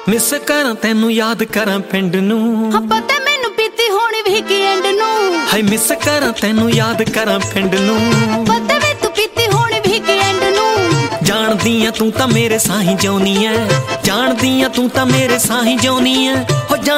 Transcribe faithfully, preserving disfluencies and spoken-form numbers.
Miss ਕਰਾਂ ਤੈਨੂੰ ਯਾਦ ਕਰਾਂ ਪਿੰਡ ਨੂੰ। ਹਾਂ ਪਤਾ ਮੈਨੂੰ ਪੀਤੀ ਹੋਣੀ ਵੀਕਐਂਡ ਨੂੰ। ਹਾਏ ਮਿਸ ਕਰਾਂ ਤੈਨੂੰ ਯਾਦ ਕਰਾਂ ਪਿੰਡ ਨੂੰ। ਪਤਾ ਵੇ ਤੂੰ ਪੀਤੀ ਹੋਣੀ ਵੀਕਐਂਡ ਨੂੰ। ਜਾਣਦੀ ਆ ਤੂੰ ਤਾਂ ਮੇਰੇ ਸਾਹੀਂ ਜਿਉਣੀ ਐ, ਜਾਣਦੀ ਆ ਤੂੰ ਤਾਂ ਮੇਰੇ ਸਾਹੀਂ ਜਿਉਣੀ ਐ। ਹੋ